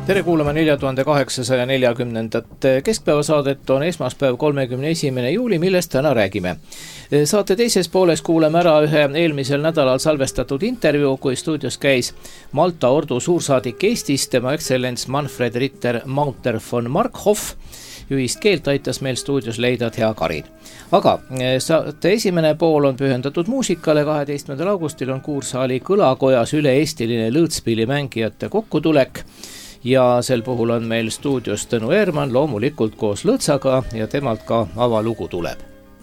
Tere kuulama 4840. keskpäevasaadet on esmaspäev 31. juuli, millest täna räägime. Saate teises pooles kuuleme ära ühe eelmisel nädalal salvestatud intervjuu, kui stuudios käis Malta ordu suursaadik Eestis, tema ekstsellents Manfred Ritter Maunter von Markhoff. Ühist keelt aitas meil stuudios leida Thea Karin. Aga saate esimene pool on pühendatud muusikale. 12. augustil on Kuursaali kõlakojas üle-eestiline lõõtspillimängijate kokkutulek. Ja sel puhul on meil stuudios Tõnu Eermann, loomulikult koos Lõõtsaga ja temalt ka avalugu tuleb.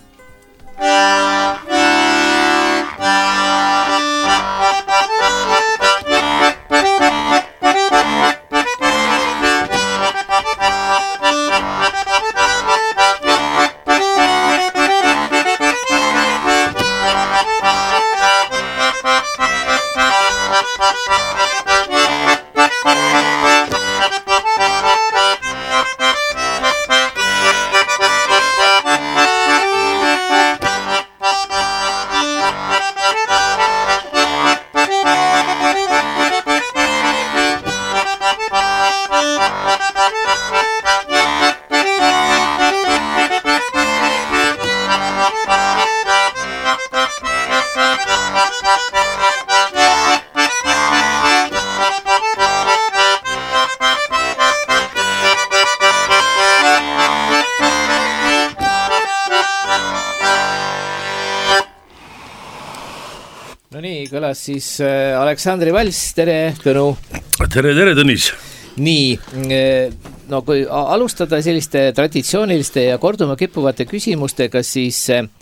Kõlas siis Aleksandri Valss, tere Tõnu. Tere Tõnis. Nii, no kui alustada selliste traditsiooniliste ja korduma kippuvate küsimustega, siis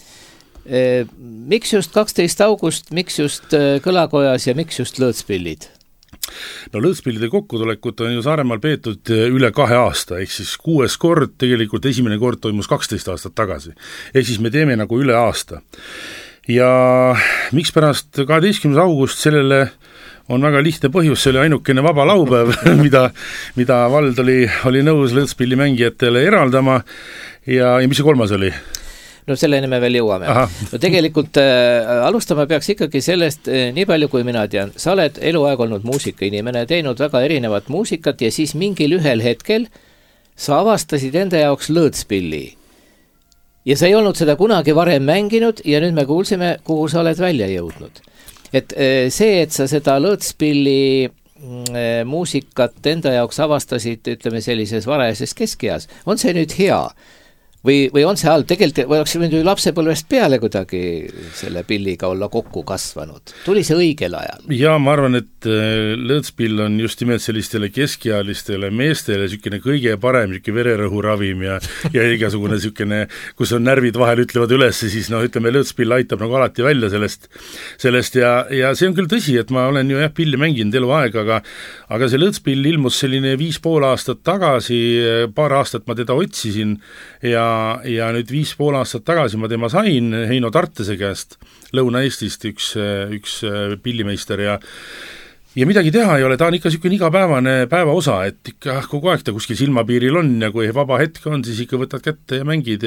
miks just 12. august, miks just kõlakojas ja miks just lõõtspillid? No lõõtspillide kokkutulekut on ju Saaremaal peetud üle 2 aasta, ehk siis 6. kord, tegelikult esimene kord toimus 12 aastat tagasi. Ehk siis me teeme nagu üle aasta. Ja miks pärast 12. august sellele on väga lihtne põhjus, see oli ainukene vaba laupäev, mida vald oli nõus lõõtspillimängijatele eraldama ja mis see 3. oli? No selleni me veel jõuame. No tegelikult alustama peaks ikkagi sellest, nii palju kui mina tean, sa oled eluaeg olnud muusikainimene, teinud väga erinevat muusikat ja siis mingil ühel hetkel sa avastasid enda jaoks lõõtspilli. Ja sa ei olnud seda kunagi varem mänginud ja nüüd me kuulsime, kuhu sa oled välja jõudnud. Et see, et sa seda lõõtspilli muusikat enda jaoks avastasid, ütleme sellises varajases keskeas, on see nüüd hea? Või on see halb? Tegelikult oleks võinud ju lapsepõlvest peale kuidagi selle pilliga olla kokku kasvanud. Tuli see õigel ajal? Ja ma arvan, et lõõtspill on just nimelt sellistele keskealistele meestele sükene kõige parem vererõhuravim ja igasugune sükene, kus on närvid vahel ütlevad üles, siis ütleme, lõõtspill aitab nagu alati välja sellest ja see on küll tõsi, et ma olen ju pilli mänginud eluaeg, aga see lõõtspill ilmus selline 5,5 aastat tagasi, paar aastat ma teda otsisin ja nüüd 5,5 aastat tagasi ma tema sain Heino Tartese käest Lõuna-Eestist üks pillimeister ja midagi teha ei ole, ta on ikka niisugune igapäevane päeva osa, et ikka kogu aeg ta kuskil silmapiiril on ja kui vaba hetk on, siis ikka võtad kätte ja mängid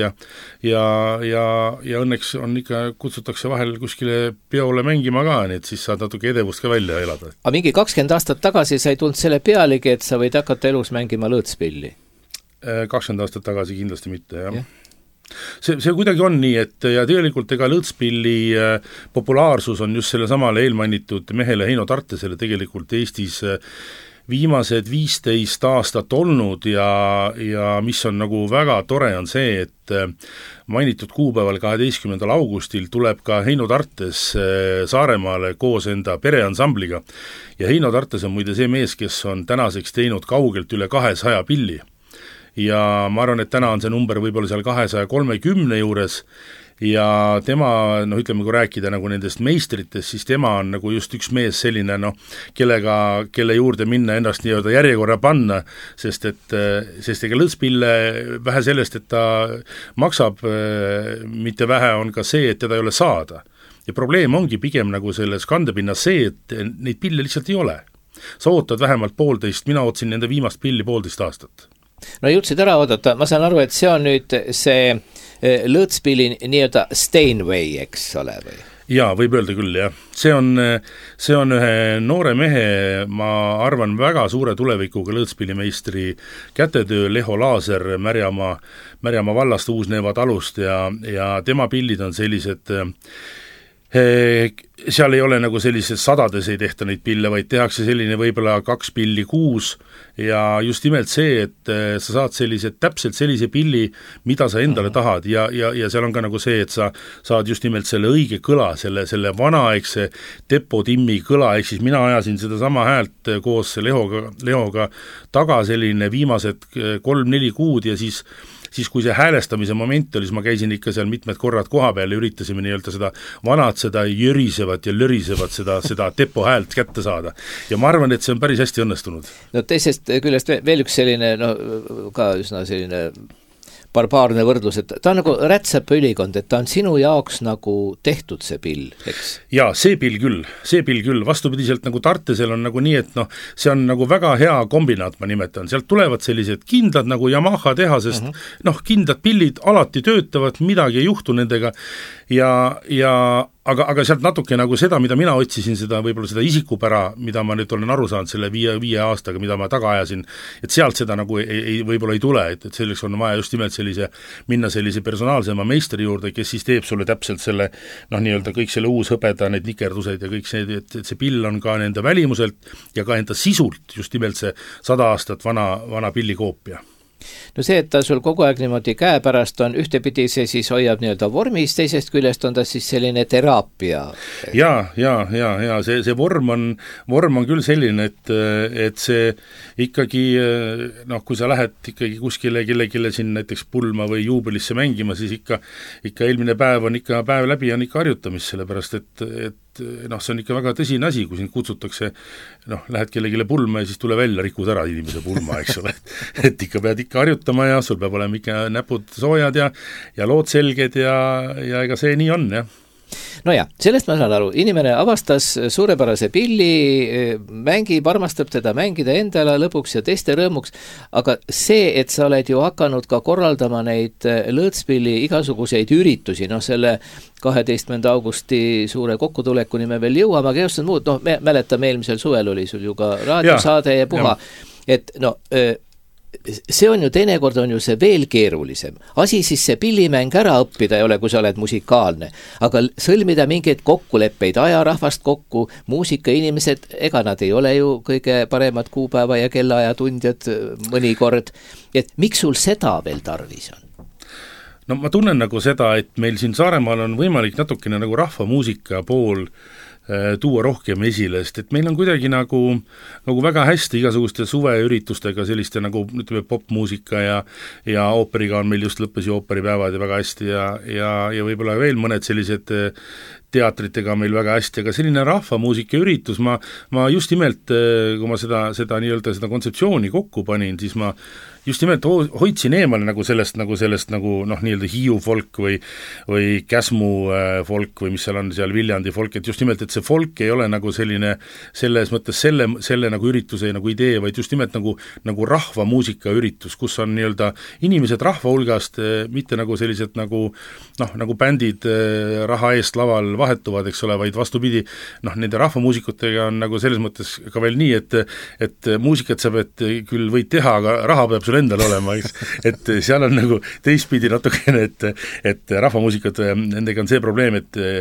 ja õnneks on ikka, kutsutakse vahel kuskile peole mängima ka, nii et siis saad natuke edevust ka välja elada. Aga mingi 20 aastat tagasi sa ei tulnud selle pealegi, et sa võid hakata elus mängima lõõtspilli? 20 aastat tagasi kindlasti mitte, jah. See kuidagi on nii, et ja tegelikult ega lõõtspilli populaarsus on just selle samale eelmainitud mehele Heino Tartesele tegelikult Eestis viimased 15 aastat olnud ja mis on nagu väga tore on see, et mainitud kuupäeval 12. augustil tuleb ka Heino Tartes Saaremaale koos enda pereansambliga ja Heino Tartes on muide see mees, kes on tänaseks teinud kaugelt üle 200 pilli. Ja ma arvan, et täna on see number võib-olla seal 230 juures ja tema, ütleme, kui rääkida nagu nendest meistritest, siis tema on nagu just üks mees selline, kelle juurde minna ennast nii-öelda järjekorra panna, sest ega lõõtspille vähe sellest, et ta maksab, mitte vähe on ka see, et teda ei ole saada. Ja probleem ongi pigem nagu selles kandepinnas see, et neid pille lihtsalt ei ole. Sa ootad vähemalt 1,5, mina ootsin nende viimast pilli 1,5 aastat. No jõudsid ära oodata, ma saan aru, et see on nüüd see lõõtspilli nii-öelda Steinway, eks ole või? Jaa, võib öelda küll, jah. See on ühe noore mehe, ma arvan, väga suure tulevikuga lõõtspillimeistri kätetöö, Leho Laaser Märjamaa vallast Uus-Neeva talust ja tema pillid on sellised, seal ei ole nagu sellises sadades ei tehta neid pille, vaid tehakse selline võib-olla 2 pilli kuus ja just nimelt see, et sa saad täpselt sellise pilli, mida sa endale tahad ja seal on ka nagu see, et sa saad just nimelt selle õige kõla, selle vanaaegse Depo-Timmi kõla, ehk siis mina ajasin seda sama häält koos Lehoga taga selline viimased 3-4 kuud ja siis kui see häälestamise moment oli, siis ma käisin ikka seal mitmed korrad koha peal ja üritasime nii-öelda seda jörisevat ja lörisevat seda Depo häält kätte saada. Ja ma arvan, et see on päris hästi õnnestunud. No teisest küljest veel üks selline, ka üsna selline barbaarne võrdlus, et ta on nagu rätsepaülikond, et ta on sinu jaoks nagu tehtud see pill, eks? Jaa, see pill küll, vastupidiselt nagu Tartesel on nagu nii, et see on nagu väga hea kombinaat, ma nimetan, sealt tulevad sellised kindlad nagu Yamaha tehasest, kindlad pillid alati töötavad, midagi ei juhtu nendega aga sealt natuke nagu seda, mida mina otsisin, võib-olla seda isikupära, mida ma nüüd olen aru saanud selle 5 aastaga, mida ma taga ajasin, et sealt seda nagu võib-olla ei tule, et selleks on vaja just nimelt minna sellise personaalsema meistri juurde, kes siis teeb sulle täpselt selle, nii-öelda kõik selle uushõbeda, need nikerdused ja kõik see, et see pill on ka nende välimuselt ja ka enda sisult just nimelt see 100 aastat vana pillikoopia. No see, et ta sul kogu aeg niimoodi käe pärast on, ühtepidi see siis hoiab nii-öelda vormis, teisest küljest on ta siis selline teraapia. Ja, see vorm on küll selline, et see ikkagi, kui sa lähed ikkagi kuskile kellelegi siin näiteks pulma või juubelisse mängima, siis ikka eelmine päev on ikka päev läbi on ikka harjutamist, sellepärast et see on ikka väga tõsine asi, kui sind kutsutakse, lähed kellegile pulma ja siis tule välja, rikud ära inimese pulma, eks ole, et ikka pead ikka harjutama ja sul peab olema ikka näpud soojad ja lood selged ja ega see nii on, jah. No ja, sellest ma saan aru, inimene avastas suurepärase pilli, mängib, armastab teda mängida endale lõpuks ja teiste rõõmuks, aga see, et sa oled ju hakanud ka korraldama neid lõõtspilli igasuguseid üritusi, selle 12. augusti suure kokkutulekuni me veel jõuame, aga just muud, me mäletame, eelmisel suvel oli sul ju ka raadiosaade ja puha, et see on ju teinekord on ju see veel keerulisem. Asi siis see pillimäng ära õppida ei ole, kui sa oled musikaalne, aga sõlmida mingeid kokkuleppeid, ajarahvast kokku, muusikainimesed, ega nad ei ole ju kõige paremad kuupäeva ja kellaaja tundjad mõnikord, et miks sul seda veel tarvis on? No ma tunnen nagu seda, et meil siin Saaremaal on võimalik natukene nagu rahvamuusika pool tuua rohkem esile, sest et meil on kuidagi nagu väga hästi igasuguste suveüritustega selliste nagu ütleme popmuusika ja ooperiga on meil just lõppes ju ooperipäevad ja väga hästi ja võib-olla veel mõned sellised teatritega meil väga hästi, aga selline rahvamuusika üritus, ma just nimelt, kui ma seda nii-öelda seda kontseptsiooni kokku panin, siis ma just nimelt hoidsin eemale nagu sellest nii-öelda Hiiu folk või Käsmu folk või mis seal on seal Viljandi folk, et just nimelt, et see folk ei ole nagu selline selles mõttes selle nagu ürituse nagu idee, vaid just nimelt nagu rahvamuusika üritus, kus on nii-öelda inimesed rahva hulgast, mitte nagu sellised nagu bändid raha eest laval vahetuvad, eks ole, vaid vastupidi, nende rahvamuusikutega on nagu selles mõttes ka veel nii, et muusikat sa küll võid teha, aga raha peab sul endal olema, et seal on nagu teistpidi natukene, et rahvamuusikud, nendega on see probleem,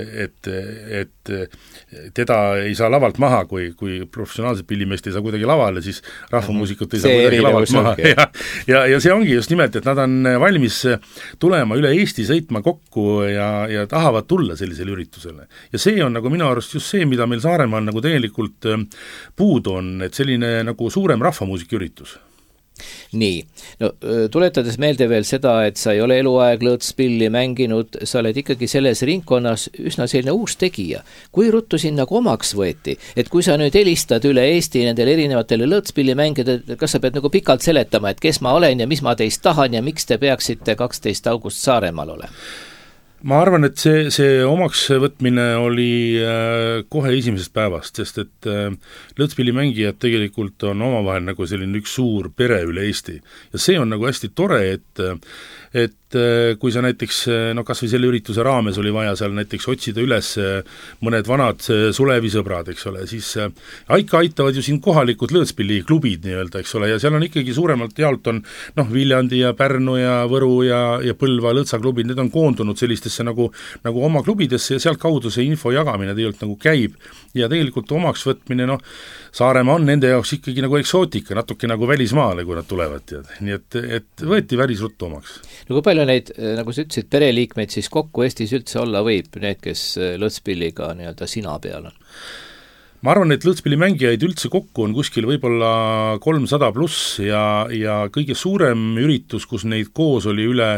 et teda ei saa lavalt maha, kui professionaalsed pillimeest ei saa kuidagi lavale, siis rahvamuusikut ei saa kuidagi lavalt maha. Ja see ongi just nimelt, et nad on valmis tulema üle Eesti sõitma kokku ja tahavad tulla sellisele üritusele. Ja see on nagu minu arust just see, mida meil Saaremaal nagu tegelikult puudu on, et selline nagu suurem rahvamuusika üritus. Nii, tuletades meelde veel seda, et sa ei ole eluaeg lõõtspilli mänginud, sa oled ikkagi selles ringkonnas üsna selline uus tegija. Kui ruttu sind nagu omaks võeti, et kui sa nüüd helistad üle Eesti nendele erinevatele lõõtspilli mängida, kas sa pead nagu pikalt seletama, et kes ma olen ja mis ma teist tahan ja miks te peaksite 12. august Saaremaal olema? ma arvan, et see omaks võtmine oli kohe esimesest päevast, sest et lõõtspillimängijad tegelikult on omavahel nagu selline üks suur pere üle Eesti. Ja see on nagu hästi tore, et kui sa näiteks, kas või selle ürituse raames oli vaja seal näiteks otsida üles mõned vanad sulevisõbrad, eks ole, siis ikka aitavad ju siin kohalikud lõõtspilliklubid nii-öelda, eks ole, ja seal on ikkagi suuremalt jaolt on Viljandi ja Pärnu ja Võru ja Põlva lõõtsaklubid, need on koondunud sellistesse nagu oma klubidesse ja sealt kaudu see info jagamine tegelikult nagu käib ja tegelikult omaks võtmine, Saaremaa on nende jaoks ikkagi nagu eksootika, natuke nagu välismaale, kui nad tulevad, tead. Nii et võeti päris ruttu omaks. No kui palju neid, nagu sa ütlesid, pereliikmeid siis kokku Eestis üldse olla võib, need, kes lõõtspilliga nii-öelda sina peal on? Ma arvan, et lõõtspillimängijaid üldse kokku on kuskil võib-olla 300 pluss ja kõige suurem üritus, kus neid koos oli üle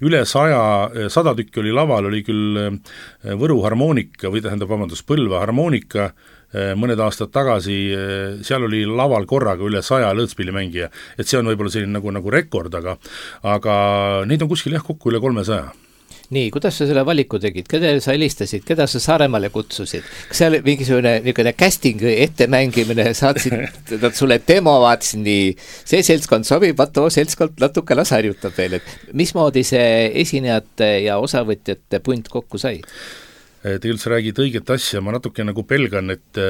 100 tükki oli laval, oli küll Võru harmoonika Põlva harmoonika, mõned aastad tagasi, seal oli laval korraga üle 100 lõõtspillimängija, et see on võib-olla selline nagu rekord, aga neid on kuskil kokku üle 300. Nii, kuidas sa selle valiku tegid? Keda sa helistasid? Keda sa Saaremaale kutsusid? Kas seal mingisugune casting ettemängimine, saatsid nad sulle demo, vaatasin nii, see seltskond sobib, too seltskond natuke las harjutab veel, et mismoodi see esinejate ja osavõtjate punt kokku sai? Tegelikult sa räägid õiget asja, ma natuke nagu pelgan,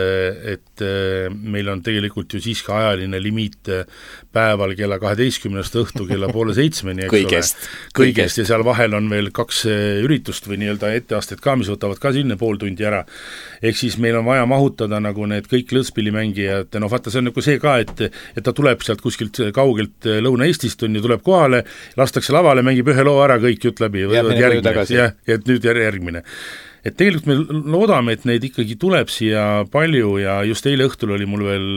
et meil on tegelikult ju siiski ajaline limiit päeval kella 12 õhtu kella 6:30, kõigest ja seal vahel on veel 2 üritust või nii-öelda etteastet ka, mis võtavad ka sinna pool tundi ära. Ehk siis meil on vaja mahutada nagu need kõik lõõtspillimängijad, vaata see on nagu see ka, et ta tuleb sealt kuskilt kaugelt Lõuna-Eestist, tuleb kohale, lastakse lavale, mängib ühe loo ära, kõik jutt läbi, et nüüd järgmine. Et tegelikult me loodame, et neid ikkagi tuleb siia palju ja just eile õhtul oli mul veel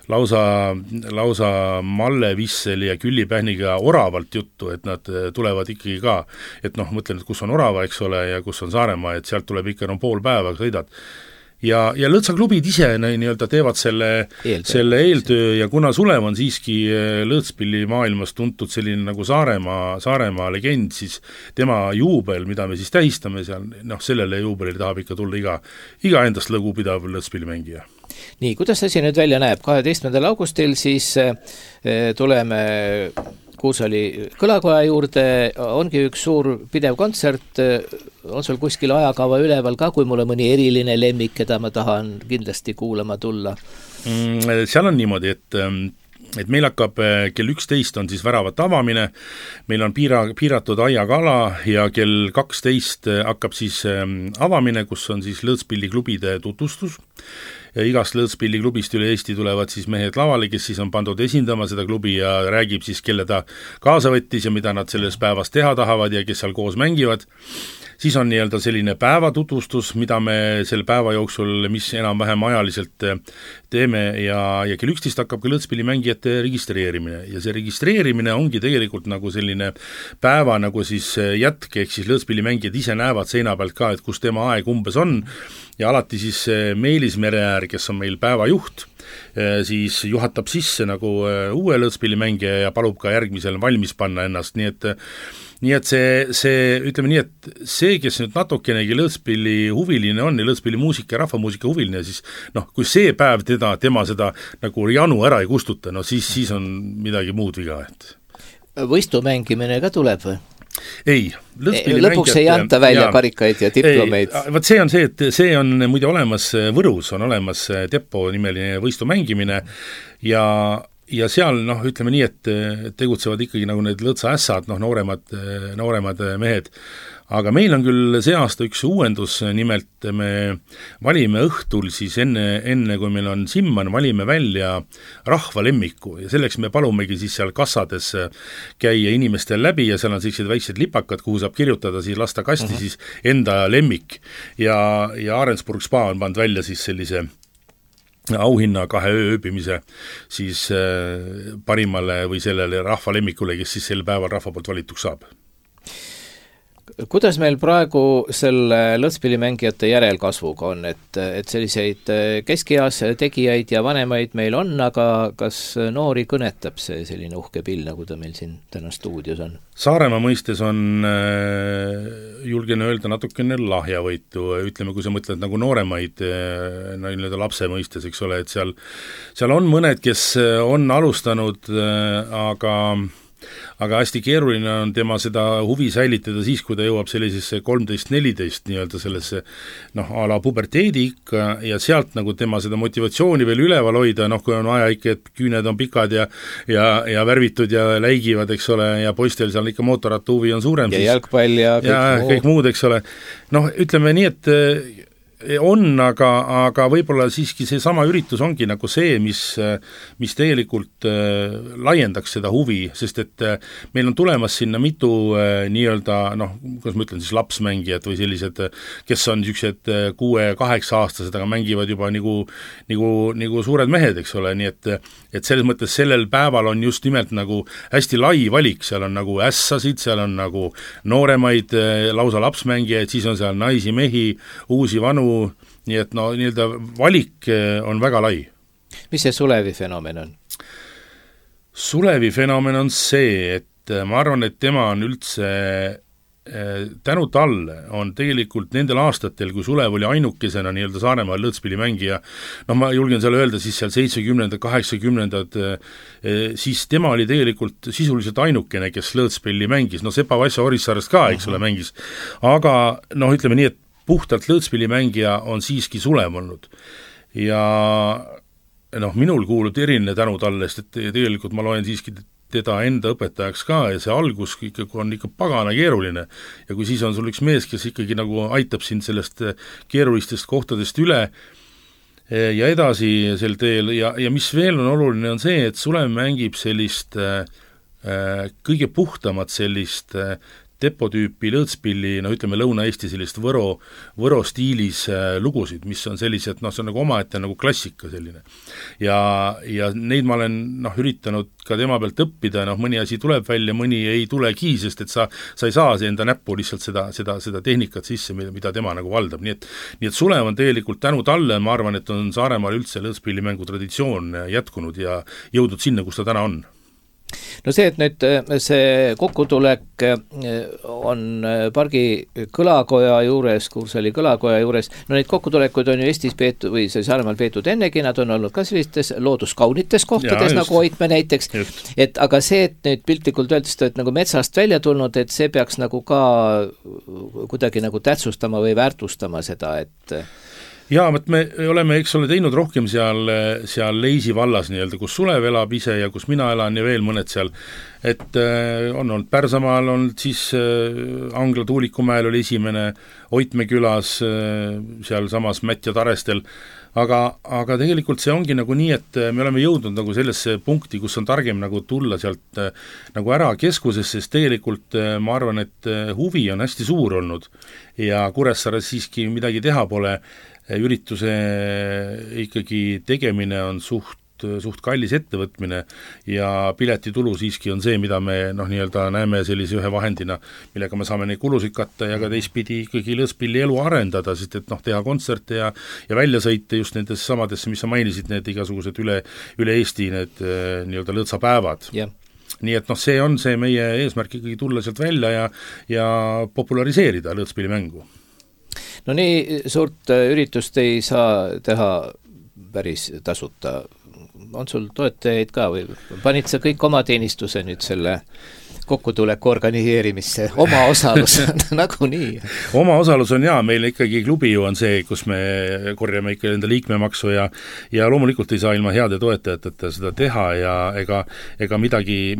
lausa Malle Visseli ja Külli Pähniga Oravalt juttu, et nad tulevad ikkagi ka, et mõtlen, et kus on Orava, eks ole, ja kus on Saaremaa, et sealt tuleb ikka pool päeva sõidad. Ja lõõtsaklubid ise nii-öelda teevad selle eeltöö ja kuna Sulev on siiski lõõtspilli maailmas tuntud selline nagu Saaremaa legend, siis tema juubel, mida me siis tähistame seal, sellele juubelile tahab ikka tulla iga endast lugupidav lõõtspillimängija. Nii, kuidas asi nüüd välja näeb? 12. augustil siis tuleme Kuusali kõlakoja juurde, ongi üks suur pidev kontsert, on sul kuskil ajakava üleval ka, kui mul on mõni eriline lemmik, keda ma tahan kindlasti kuulama tulla? Seal on niimoodi, et meil hakkab kell 11 on siis väravate avamine, meil on piiratud aiakala ja kell 12 hakkab siis avamine, kus on siis lõõtspilliklubide tutvustus. Igast lõõtspilliklubist üle Eesti tulevad siis mehed lavale, kes siis on pandud esindama seda klubi ja räägib siis, kelle ta kaasa võttis ja mida nad selles päevas teha tahavad ja kes seal koos mängivad. Siis on nii-öelda selline päevatutvustus, mida me selle päeva jooksul, mis enam-vähem ajaliselt teeme ja kell 11 hakkab ka lõõtspillimängijate registreerimine ja see registreerimine ongi tegelikult nagu selline päeva nagu siis jätk, ehk siis lõõtspillimängijad ise näevad seina pealt ka, et kus tema aeg umbes on ja alati siis Meelis Mereäär, kes on meil päevajuht, siis juhatab sisse nagu uue lõõtspillimängija ja palub ka järgmisel valmis panna ennast, nii et see, ütleme nii, et see, kes nüüd natukenegi lõõtspilli huviline on ja lõõtspillimuusika ja rahvamuusika huviline, siis kui see päev tema seda nagu janu ära ei kustuta, siis on midagi muud viga. Võistu mängimine ka tuleb või? Ei, lõpuks ei anta välja karikaid ja diplomeid. Vaat see on see, et see on muide olemas Võrus, on olemas Depo nimeline võistu mängimine ja seal, ütleme nii, et tegutsevad ikkagi nagu need lõõtsaässad, nooremad mehed. Aga meil on küll see aasta üks uuendus, nimelt me valime õhtul siis enne kui meil on Simman, valime välja rahvalemmiku ja selleks me palumegi siis seal kassades käia inimestel läbi ja seal on sellised väiksed lipakad, kuhu saab kirjutada, siis lasta kasti siis enda lemmik ja Arendsburg Spa on pannud välja siis sellise auhinna 2 ööbimise siis parimale või sellele rahvalemmikule, kes siis sel päeval rahva poolt valituks saab. Kuidas meil praegu selle lõõtspillimängijate järelkasvuga on, et selliseid keskeas tegijaid ja vanemaid meil on, aga kas noori kõnetab see selline uhke pill, nagu ta meil siin täna stuudios on? Saaremaa mõistes on, julgen öelda, natukene lahjavõitu, ütleme, kui sa mõtled nagu nooremaid, no lapse mõistes, eks ole, et seal on mõned, kes on alustanud, aga hästi keeruline on tema seda huvi säilitada siis, kui ta jõuab sellisesse 13-14 nii-öelda sellesse a la puberteedi ikka ja sealt nagu tema seda motivatsiooni veel üleval hoida, kui on vaja ikka, et küüned on pikad ja värvitud ja läigivad, eks ole, ja poistel seal ikka mootorratta huvi on suurem. Ja siis, jalgpall ja kõik muud, eks ole. Ütleme nii, et on, aga võib-olla siiski see sama üritus ongi nagu see, mis tegelikult laiendaks seda huvi, sest et meil on tulemas sinna mitu nii-öelda, kuidas ma ütlen siis, lapsmängijad või sellised, kes on niisugused 6-8 aastased, aga mängivad juba nagu suured mehed, eks ole, nii et selles mõttes sellel päeval on just nimelt nagu hästi lai valik, seal on nagu ässasid, seal on nagu nooremaid lausa lapsmängijaid, siis on seal naisi, mehi, uusi, vanu, nii et nii-öelda valik on väga lai. Mis see Sulevi fenomen on? Sulevi fenomen on see, et ma arvan, et tema on üldse tänu talle on tegelikult nendel aastatel, kui Sulev oli ainukesena nii-öelda Saaremaal lõõtspillimängija, ma julgen seal öelda siis seal 70-ndad, 80-ndad, siis tema oli tegelikult sisuliselt ainukene, kes lõõtspilli mängis, Sepa Vasso Orissaarest ka, eks ole, mängis, aga ütleme nii, et puhtalt lõõtspillimängija on siiski Sulev olnud ja minul kuulub eriline tänu talle, sest et tegelikult ma loen siiski teda enda õpetajaks ka ja see algus on ikka pagana keeruline ja kui siis on sul üks mees, kes ikkagi nagu aitab sind sellest keerulistest kohtadest üle ja edasi sel teel ja mis veel on oluline, on see, et Sulev mängib sellist kõige puhtamat sellist depotüüpi lõõtspilli, ütleme Lõuna-Eesti sellist Võro stiilis lugusid, mis on sellised, see on nagu omaette nagu klassika selline. Ja neid ma olen üritanud ka tema pealt õppida, mõni asi tuleb välja, mõni ei tulegi, sest et sa ei saa enda näppu lihtsalt seda tehnikat sisse, mida tema nagu valdab, nii et Sulev on tegelikult tänu talle, ma arvan, et on Saaremaal üldse lõõtspillimängu traditsioon jätkunud ja jõudnud sinna, kus ta täna on. See, et nüüd see kokkutulek on pargi kõlakoja juures, Kursali kõlakoja juures, neid kokkutulekuid on ju Eestis peetud või see Saaremaal peetud ennegi, nad on olnud ka sellistes looduskaunites kohtades, nagu Oitme näiteks, aga see, et nüüd piltlikult öeldes, et nagu metsast välja tulnud, et see peaks nagu ka kuidagi nagu tähtsustama või väärtustama seda, et jaa, me oleme, eks ole, teinud rohkem seal Leisi vallas nii-öelda, kus Sulev elab ise ja kus mina elan ja veel mõned seal, et on olnud Pärsamaal, on siis Angla Tuulikumäel oli esimene, Oitme külas, seal samas Mätt ja Tarestel, aga tegelikult see ongi nagu nii, et me oleme jõudnud nagu sellesse punkti, kus on targem nagu tulla sealt nagu ära keskusesse, sest tegelikult ma arvan, et huvi on hästi suur olnud ja Kuressaares siiski midagi teha pole, ürituse ikkagi tegemine on suht kallis ettevõtmine ja piletitulu siiski on see, mida me nii-öelda näeme sellise ühe vahendina, millega me saame neid kulusid katta ja ka teistpidi ikkagi lõõtspilli elu arendada, sest et teha kontserte ja väljasõite just nendesse samadesse, mis sa mainisid, need igasugused üle Eesti need nii-öelda lõõtsapäevad. Yeah. Nii et see on see meie eesmärk ikkagi tulla sealt välja ja populariseerida lõõtspillimängu. Nii suurt üritust ei saa teha päris tasuta. On sul toetajaid ka või panid sa kõik oma teenistuse nüüd selle kokkutuleku organiseerimisse, oma osalus nagu nii? Oma osalus on meil ikkagi klubi ju on see, kus me korjame ikka enda liikmemaksu ja loomulikult ei saa ilma heade toetajateta seda teha ja ega midagi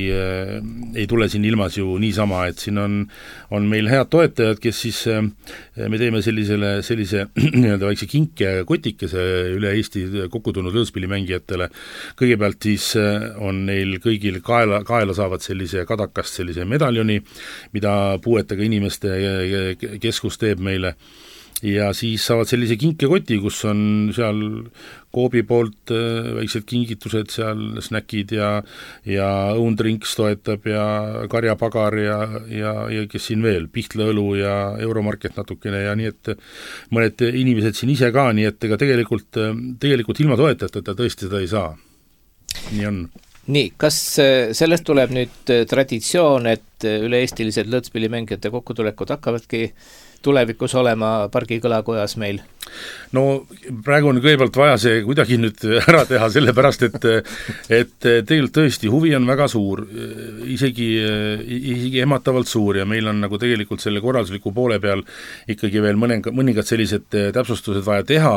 ei tule siin ilmas ju niisama, et siin on meil head toetajad, kes siis me teeme sellise nii-öelda väikse kinke kotikese üle Eesti kokku tulnud lõõtspillimängijatele. Kõigepealt siis on neil kõigil kaela saavad sellise kadakast sellise medaljoni, mida puuetega inimeste keskus teeb meile ja siis saavad sellise kinkekoti, kus on seal Coopi poolt väiksed kingitused, seal snäkid ja õundrinks toetab ja karjapagar ja kes siin veel, Pihtlaõlu ja Euromarket natukene ja nii, et mõned inimesed siin ise ka, nii et ega tegelikult ilma toetajateta tõesti seda ei saa. Nii on. Nii, kas sellest tuleb nüüd traditsioon, et üle-eestilised lõõtspillimängijate kokkutulekud hakkavadki tulevikus olema Pargi kõlakojas meil? No praegu on kõigepealt vaja see kuidagi nüüd ära teha, sellepärast et tegelikult tõesti huvi on väga suur, isegi ehmatavalt suur ja meil on nagu tegelikult selle korraldusliku poole peal ikkagi veel mõningad sellised täpsustused vaja teha,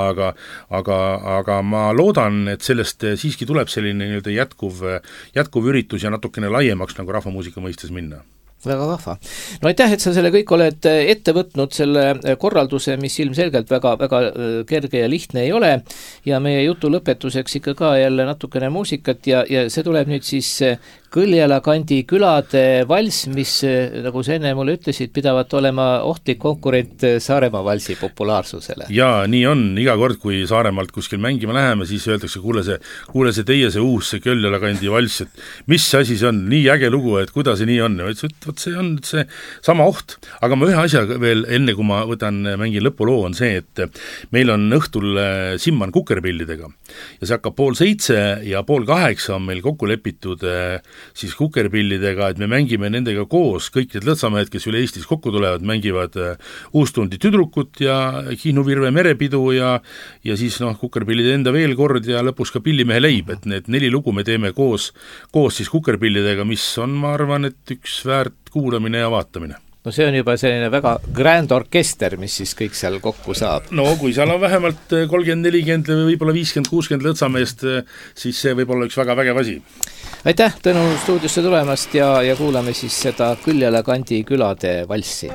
aga ma loodan, et sellest siiski tuleb selline nii-öelda jätkuv üritus ja natukene laiemaks nagu rahvamuusika mõistes minna. Väga vahva. No aitäh, et sa selle kõik oled ette võtnud, selle korralduse, mis ilmselgelt väga kerge ja lihtne ei ole ja meie jutu lõpetuseks ikka ka jälle natukene muusikat ja see tuleb nüüd siis Kõljala kandi külade vals, mis, nagu sa enne mulle ütlesid, pidavat olema ohtlik konkurent Saaremaa valsi populaarsusele. Jaa, nii on, iga kord, kui Saaremaalt kuskil mängima läheme, siis öeldakse, kuule see teie see uus see Kõljala kandi vals, et mis asi see on, nii äge lugu, et kuidas see nii on, ja ütles, et võt see on see sama oht, aga ma ühe asja veel enne, kui ma mängin lõpuloo, on see, et meil on õhtul Simman kukerpillidega ja see hakkab 7:30 ja 7:30 on meil kokku lepitud siis kukerpillidega, et me mängime nendega koos, kõik need lõtsamehed, kes üle Eestis kokku tulevad, mängivad Uustundi tüdrukut ja Kihnu Virve merepidu ja siis kukerpillide enda veel kord ja lõpus ka Pillimehe leib, et need 4 lugu me teeme koos siis kukerpillidega, mis on, ma arvan, et üks väärt kuulamine ja vaatamine. No see on juba selline väga grand orkester, mis siis kõik seal kokku saab. No kui seal on vähemalt 30-40 või võib-olla 50-60 lõtsameest, siis see võib olla üks väga vägev asi. Aitäh, Tõnu, stuudiosse tulemast ja kuulame siis seda Kõljala kandi külade valssi.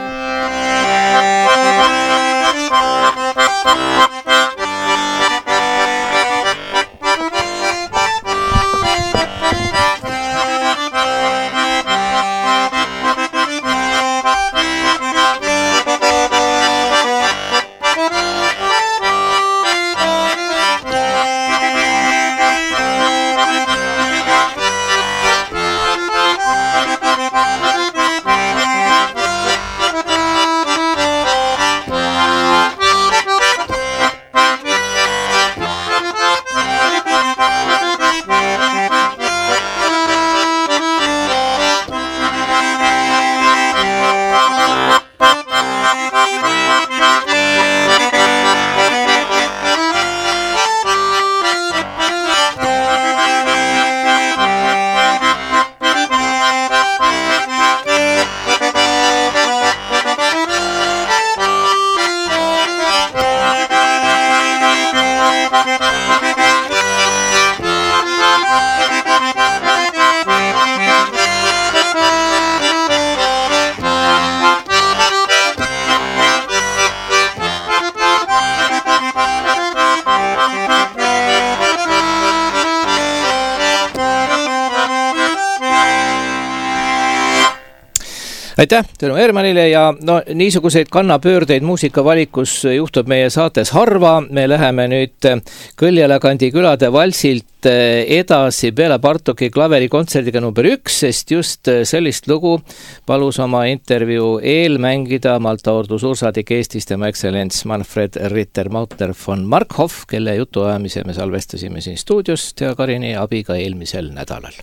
Aitäh Tõnu Ermanile ja niisuguseid kannapöördeid muusikavalikus juhtub meie saates harva. Me läheme nüüd Kõljala kandi külade valsilt edasi Bela Bartoki klaverikontserdiga number 1, sest just sellist lugu palus oma intervjuu eelmängida Malta ordu suursaadik Eestis tema ekstsellents Manfred Ritter-Mautner von Markhoff, kelle jutuajamise me salvestasime siin stuudios Tea Karini abiga eelmisel nädalal.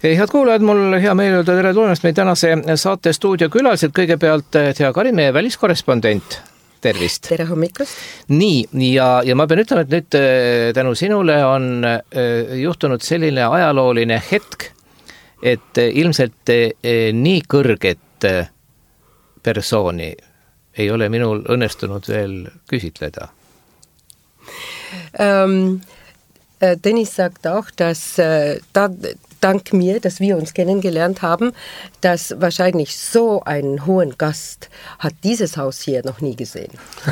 Head kuulajad, mul hea meel öelda tere tulemast meie tänase saate stuudio külalised. Kõigepealt Thea Kari, meie väliskorrespondent. Tervist. Tere hommikust. Nii, ja ma pean ütlema, et nüüd tänu sinule on juhtunud selline ajalooline hetk, et ilmselt nii kõrget persooni ei ole minul õnnestunud veel küsitleda. Dennis sagt auch, dass dank mir, dass wir uns kennengelernt haben, dass wahrscheinlich so einen hohen Gast hat dieses Haus hier noch nie gesehen.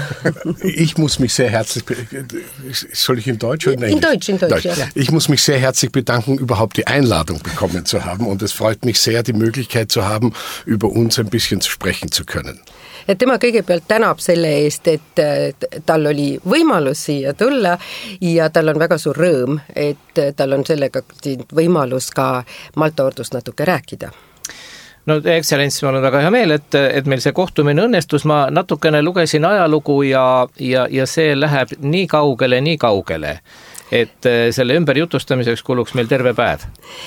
Ich muss mich sehr herzlich, soll ich in Deutsch oder in Englisch? In Deutsch, ja. Ich muss mich sehr herzlich bedanken, überhaupt die Einladung bekommen zu haben, und es freut mich sehr, die Möglichkeit zu haben, über uns ein bisschen sprechen zu können. Ja tema kõigepealt tänab selle eest, et tal oli võimalus siia tulla ja tal on väga suur rõõm, et tal on sellega võimalus ka Malta Ordust natuke rääkida. No ekstsellents, mul on väga hea meel, et meil see kohtumine õnnestus. Ma natukene lugesin ajalugu ja see läheb nii kaugele, et selle ümber jutustamiseks kuluks meil terve päev.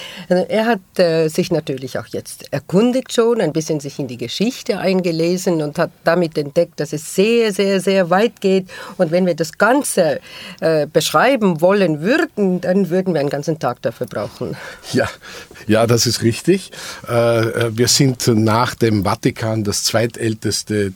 Hat sich natürlich auch jetzt erkundigt schon, ein bisschen sich in die Geschichte eingelesen und hat damit entdeckt, dass es sehr, sehr, sehr weit geht. Und wenn wir das Ganze beschreiben wollen würden, dann würden wir einen ganzen Tag dafür brauchen. Ja, das ist richtig. Wir sind nach dem Vatikan der zweitälteste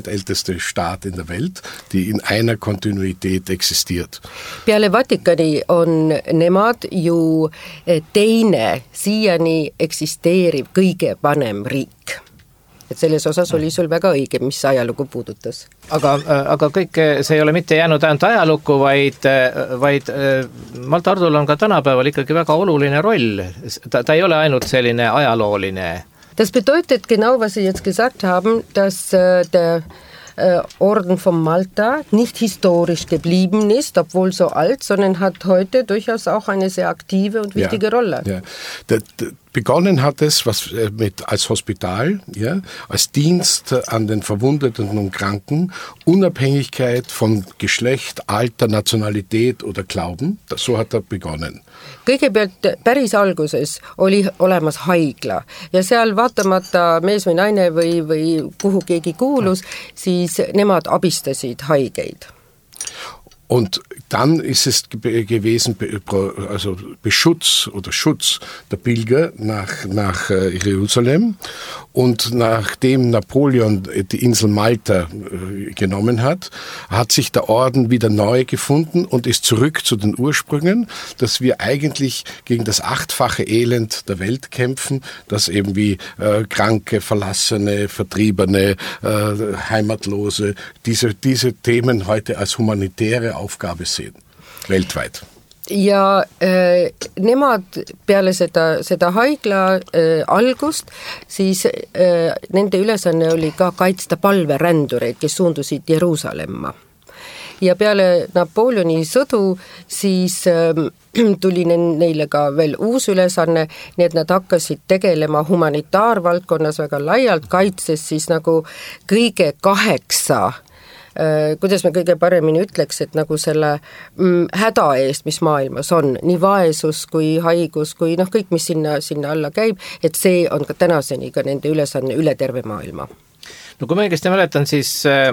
Staat in der Welt, die in einer Kontinuität existiert. Peale Vatikani on nemad ju teine siiani eksisteeriv kõige vanem riik. Et selles osas oli sul väga õige, mis ajalugu puudutas. Aga kõik see ei ole mitte jäänud ainult ajalukku, vaid Malta Ordul on ka tänapäeval ikkagi väga oluline roll. Ta ei ole ainult selline ajalooline. Das bedeutet genau, was Sie jetzt gesagt haben, dass der Orden von Malta nicht historisch geblieben ist, obwohl so alt, sondern hat heute durchaus auch eine sehr aktive und wichtige Rolle. Ja. Begonnen hat es als Hospital, als Dienst an den Verwundeten und Kranken, Unabhängigkeit von Geschlecht, Alter, Nationalität oder Glauben. So hat begonnen. Kõigepealt päris alguses oli olemas haigla ja seal vaatamata mees või naine või kuhu keegi kuulus, siis nemad abistasid haigeid. Und dann ist es gewesen, also Beschutz oder Schutz der Pilger nach Jerusalem. Und nachdem Napoleon die Insel Malta genommen hat sich der Orden wieder neu gefunden und ist zurück zu den Ursprüngen, dass wir eigentlich gegen das 8-fache Elend der Welt kämpfen, dass eben wie Kranke, Verlassene, Vertriebene, Heimatlose, diese Themen heute als humanitäre Aufgabe sehen, weltweit. Ja nemad peale seda haigla algust, siis nende ülesanne oli ka kaitsta palverändureid, kes suundusid Jeruusalemma. Ja peale Napoleoni sõdu siis tuli neile ka veel uus ülesanne, nii et nad hakkasid tegelema humanitaarvaldkonnas väga laialt, kaitses siis nagu kõige 8 kuidas me kõige paremini ütleks, et nagu selle häda eest, mis maailmas on, nii vaesus kui haigus, kui kõik, mis sinna alla käib, et see on ka tänaseni ka nende ülesanne üle terve maailma. No kui ma õigesti mäletan, siis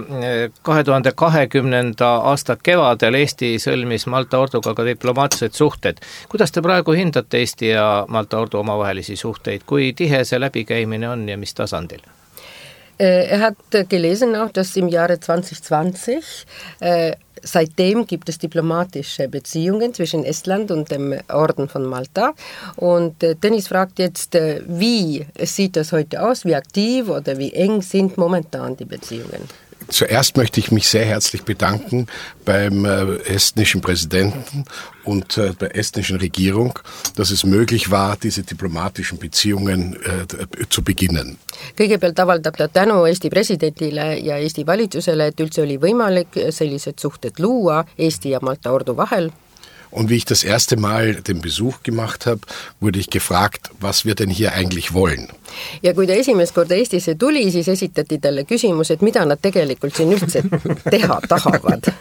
2020. aasta kevadel Eesti sõlmis Malta Orduga ka diplomaatilised suhted. Kuidas te praegu hindate Eesti ja Malta Ordu omavahelisi suhteid? Kui tihe see läbikäimine on ja mis tasandil? Hat gelesen auch, dass im Jahre 2020 seitdem gibt es diplomatische Beziehungen zwischen Estland und dem Orden von Malta. Und Dennis fragt jetzt, wie sieht das heute aus, wie aktiv oder wie eng sind momentan die Beziehungen? Zuerst möchte ich mich sehr herzlich bedanken beim estnischen Präsidenten und der estnischen Regierung, dass es möglich war, diese diplomatischen Beziehungen zu beginnen. Kõigepealt avaldab ta tänu Eesti presidendile ja Eesti valitsusele, et üldse oli võimalik sellised suhted luua Eesti ja Malta Ordu vahel. Und wie ich das erste Mal den Besuch gemacht habe, wurde ich gefragt, was wir denn hier eigentlich wollen. Ja kui ta esimest korda Eestisse tuli, siis esitati talle küsimus, et mida nad tegelikult siin üldse teha tahavad.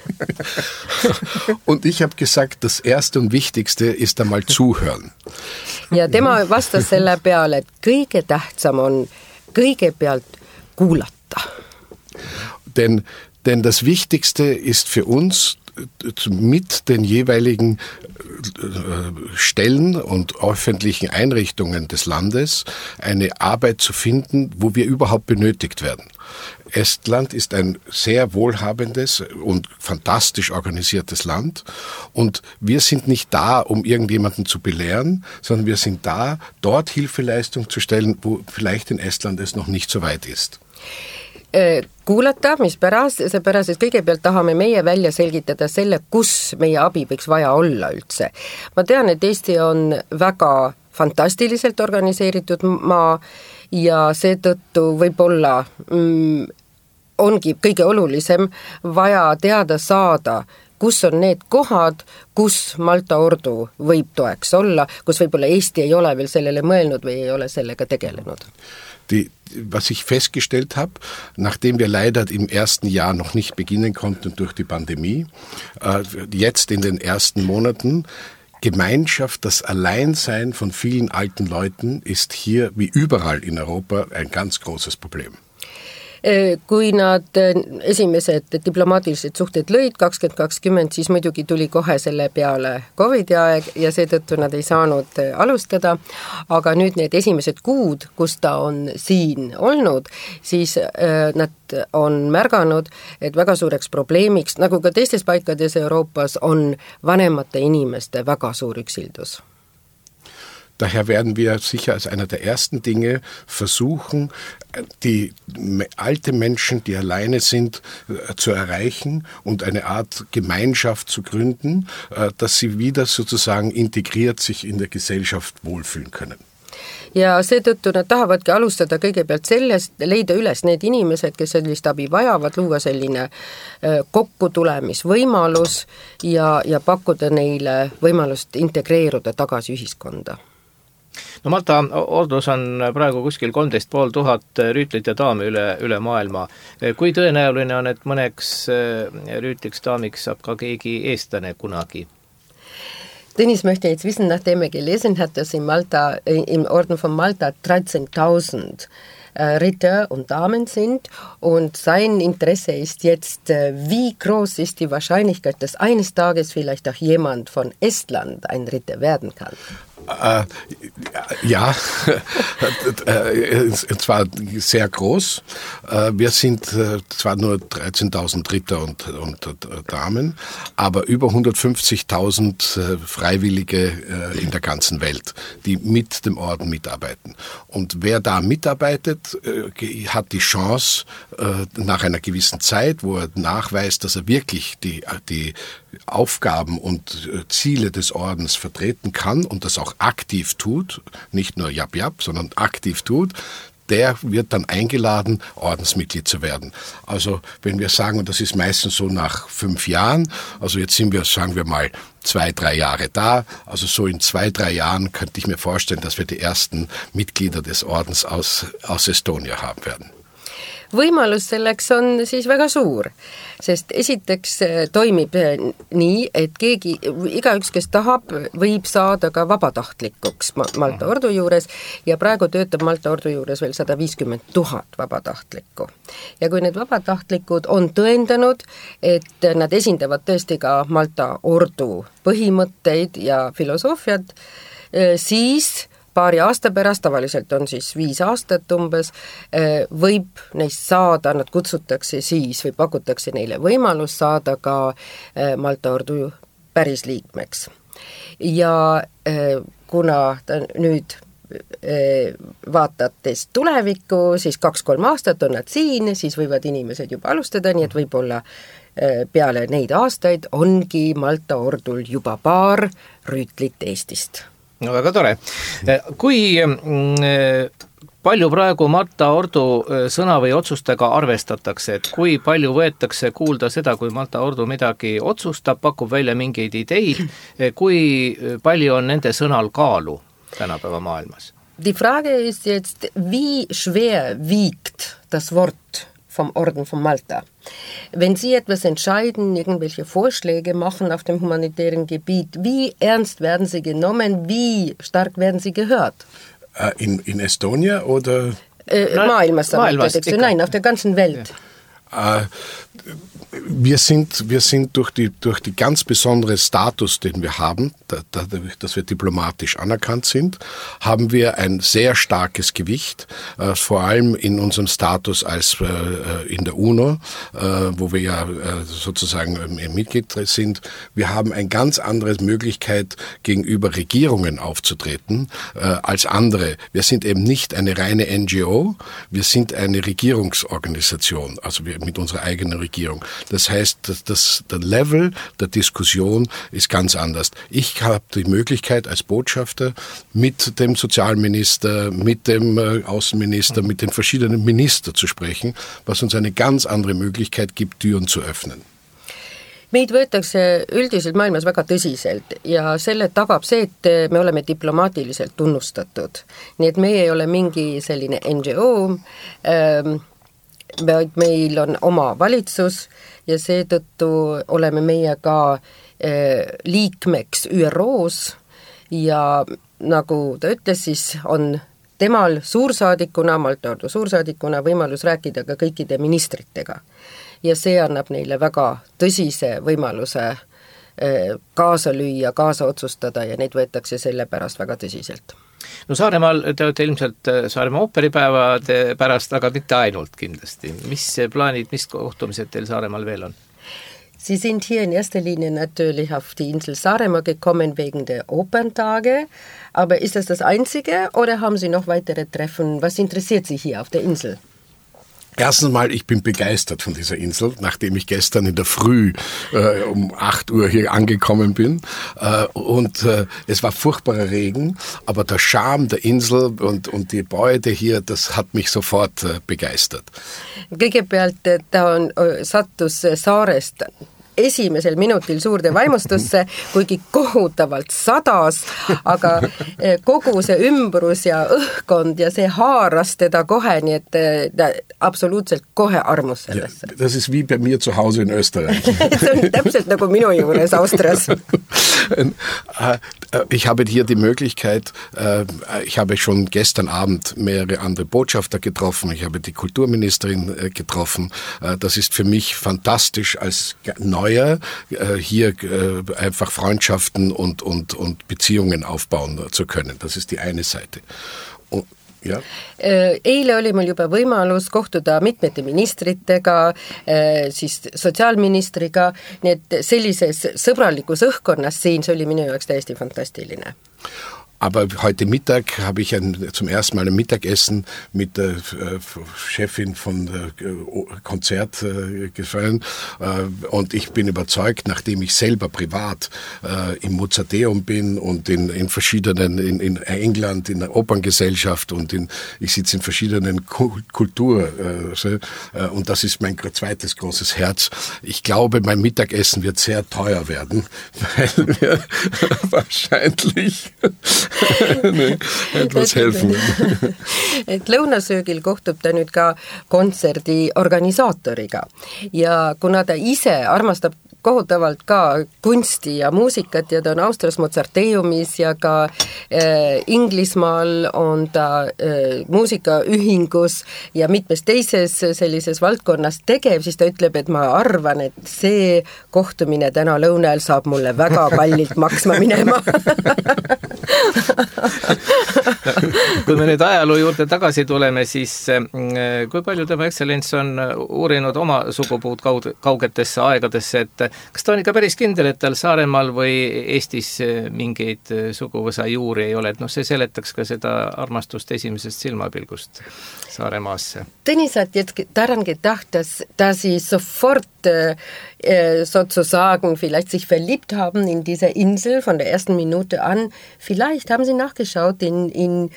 Und ich habe gesagt, das Erste und Wichtigste ist einmal zuhören. Ja tema vastas selle peale, et kõige tähtsam on kõigepealt kuulata. Denn das Wichtigste ist für uns, mit den jeweiligen Stellen und öffentlichen Einrichtungen des Landes eine Arbeit zu finden, wo wir überhaupt benötigt werden. Estland ist ein sehr wohlhabendes und fantastisch organisiertes Land und wir sind nicht da, um irgendjemanden zu belehren, sondern wir sind da, dort Hilfeleistung zu stellen, wo vielleicht in Estland es noch nicht so weit ist. Kuulata, mis pärast, seepärast, et kõigepealt tahame meie välja selgitada selle, kus meie abi võiks vaja olla üldse. Ma tean, et Eesti on väga fantastiliselt organiseeritud maa ja seetõttu võib-olla ongi kõige olulisem vaja teada saada, kus on need kohad, kus Malta ordu võib toeks olla, kus võib-olla Eesti ei ole veel sellele mõelnud või ei ole sellega tegelenud. Was ich festgestellt habe, nachdem wir leider im ersten Jahr noch nicht beginnen konnten durch die Pandemie, jetzt in den ersten Monaten, Gemeinschaft, das Alleinsein von vielen alten Leuten ist hier wie überall in Europa ein ganz großes Problem. Kui nad esimesed diplomaatilised suhted lõid 2020, siis muidugi tuli kohe selle peale COVID-i aeg ja seetõttu nad ei saanud alustada, aga nüüd need esimesed kuud, kus ta on siin olnud, siis nad on märganud, et väga suureks probleemiks, nagu ka teistes paikades Euroopas, on vanemate inimeste väga suur üksildus. Daher werden wir sicher als einer der ersten Dinge versuchen, die alte Menschen, die alleine sind, zu erreichen und eine Art Gemeinschaft zu gründen, dass sie wieder sozusagen integriert sich in der Gesellschaft wohlfühlen können. Ja seetõttu nad tahavadki alustada kõigepealt sellest, leida üles need inimesed, kes sellist abi vajavad, luua selline kokkutulemisvõimalus ja pakkuda neile võimalust integreeruda tagasi ühiskonda. No Malta ordus on praegu kuskil 13,500 rüütlit ja daami üle maailma. Kui tõenäoline on, et mõneks rüütliks daamiks saab ka keegi eestlane kunagi? Dennis möchte jetzt wissen, nachdem gelesen hat, dass im Orden von Malta 13.000 Ritter und Damen sind und sein Interesse ist jetzt, wie groß ist die Wahrscheinlichkeit, dass eines Tages vielleicht auch jemand von Estland ein Ritter werden kann? Ja, zwar sehr groß. Wir sind zwar nur 13.000 Ritter und Damen, aber über 150.000 Freiwillige in der ganzen Welt, die mit dem Orden mitarbeiten. Und wer da mitarbeitet, hat die Chance, nach einer gewissen Zeit, wo er nachweist, dass er wirklich die Aufgaben und Ziele des Ordens vertreten kann und das auch aktiv tut, nicht nur jab, sondern aktiv tut, der wird dann eingeladen, Ordensmitglied zu werden. Also wenn wir sagen, und das ist meistens so nach 5 Jahren, also jetzt sind wir, sagen wir mal, 2-3 Jahre da, also so in 2-3 Jahren könnte ich mir vorstellen, dass wir die ersten Mitglieder des Ordens aus Estonia haben werden. Võimalus selleks on siis väga suur, sest esiteks toimib nii, et igaüks, kes tahab, võib saada ka vabatahtlikuks Malta ordu juures ja praegu töötab Malta ordu juures veel 150,000 vabatahtlikku. Ja kui need vabatahtlikud on tõendanud, et nad esindavad tõesti ka Malta ordu põhimõtteid ja filosoofiat, siis paari aasta pärast, tavaliselt on siis 5 aastat umbes, võib neist saada, nad kutsutakse siis või pakutakse neile võimalus saada ka Malta ordu päris liikmeks. Ja kuna ta nüüd vaatates tulevikku, siis 2-3 aastat on nad siin, siis võivad inimesed juba alustada, nii et võib-olla peale neid aastaid ongi Malta ordul juba paar rüütlit Eestist. No väga tore. Kui palju praegu Marta Ordu sõna või otsustega arvestatakse, et kui palju võetakse kuulda seda, kui Marta Ordu midagi otsustab, pakub välja mingeid ideid, kui palju on nende sõnal kaalu tänapäeva maailmas? Die Frage ist jetzt, wie schwer wiegt das Wort vom Orden von Malta? Wenn Sie etwas entscheiden, irgendwelche Vorschläge machen auf dem humanitären Gebiet, wie ernst werden Sie genommen, wie stark werden Sie gehört? In Estonia oder? Maailmas, nein, auf der ganzen Welt. Wir sind durch die ganz besondere Status, den wir haben, dadurch, dass wir diplomatisch anerkannt sind, haben wir ein sehr starkes Gewicht, vor allem in unserem Status als in der UNO, wo wir ja sozusagen Mitglied sind. Wir haben eine ganz andere Möglichkeit, gegenüber Regierungen aufzutreten als andere. Wir sind eben nicht eine reine NGO, wir sind eine Regierungsorganisation, also wir mit unserer eigenen Regierung. Das heißt, der Level der Diskussion ist ganz anders. Ich habe die Möglichkeit als Botschafter mit dem Sozialminister, mit dem Außenminister, mit den verschiedenen Ministern zu sprechen, was uns eine ganz andere Möglichkeit gibt, Türen zu öffnen. Meid võetakse üldiselt maailmas väga tõsiselt ja selle tagab see, et me oleme diplomaatiliselt tunnustatud. Nii et meie ei ole mingi selline NGO, vaid meil on oma valitsus ja seetõttu oleme meie ka liikmeks ÜROs ja nagu ta ütles, siis on temal suursaadikuna, Malta Ordu suursaadikuna võimalus rääkida ka kõikide ministritega. Ja see annab neile väga tõsise võimaluse kaasa lüüa, kaasa otsustada ja neid võetakse selle pärast väga tõsiselt. No Saaremaal te olete ilmselt Saaremaa ooperipäevade pärast, aga mitte ainult kindlasti. Mis plaanid, mis kohtumised teil Saaremaal veel on? Sie sind hier in erster Linie natürlich auf die Insel Saaremaa gekommen wegen der Operntage, aber ist das Einzige oder haben Sie noch weitere Treffen? Was interessiert Sie hier auf der Insel? Erstens mal, ich bin begeistert von dieser Insel, nachdem ich gestern in der Früh um 8 Uhr hier angekommen bin. Und es war furchtbarer Regen, aber der Charme der Insel und die Beute hier, das hat mich sofort begeistert. Kõigepealt ta sattus saarest esimesel minutil suurde vaimustusse, kuigi kohutavalt sadas, aga kogu see ümbrus ja õhkkond ja see haaras teda kohe, nii et ta absoluutselt kohe armus sellesse. Ja, das ist wie bei mir zu Hause in Österreich. See on täpselt nagu minu juures Austrias. Ich habe hier die Möglichkeit, ich habe schon gestern Abend mehrere andere Botschafter getroffen, ich habe die Kulturministerin getroffen. Das ist für mich fantastisch als Neuer hier einfach Freundschaften und Beziehungen aufbauen zu können. Das ist die eine Seite. Ja. Eile oli mul juba võimalus kohtuda mitmete ministritega, siis sotsiaalministriga, nii et sellises sõbralikus õhkkonnas siin, see oli minu jaoks täiesti fantastiline. Aber heute Mittag habe ich zum ersten Mal ein Mittagessen mit der Chefin von Konzert gefeiert und ich bin überzeugt, nachdem ich selber privat im Mozarteum bin und in verschiedenen, in England, in der Operngesellschaft und ich sitze in verschiedenen Kultur und das ist mein zweites großes Herz. Ich glaube, mein Mittagessen wird sehr teuer werden, weil wir wahrscheinlich etwas helfen. Et lõunasöögil kohtub ta nüüd ka kontserdi organisaatoriga ja kuna ta ise armastab kohutavalt ka kunsti ja muusikat ja ta on Austrias Mozarteumis ja ka Inglismaal on ta muusikaühingus ja mitmes teises sellises valdkonnas tegev, siis ta ütleb, et ma arvan, et see kohtumine täna lõunal saab mulle väga kallilt maksma minema. Kui me nüüd ajaloo juurde tagasi tuleme, siis kui palju tema ekstsellents on uurinud oma sugupuud kaugetesse aegadesse, et kas ta on ikka päris kindel, et tal Saaremaal või Eestis mingeid suguvõsa juuri ei ole, et see seletaks ka seda armastust esimesest silmapilgust Saaremaasse. Dennis hat jetzt daran gedacht, dass sie sofort sozusagen vielleicht sich verliebt haben in dieser Insel von der ersten Minute an. Vielleicht haben sie nachgeschaut in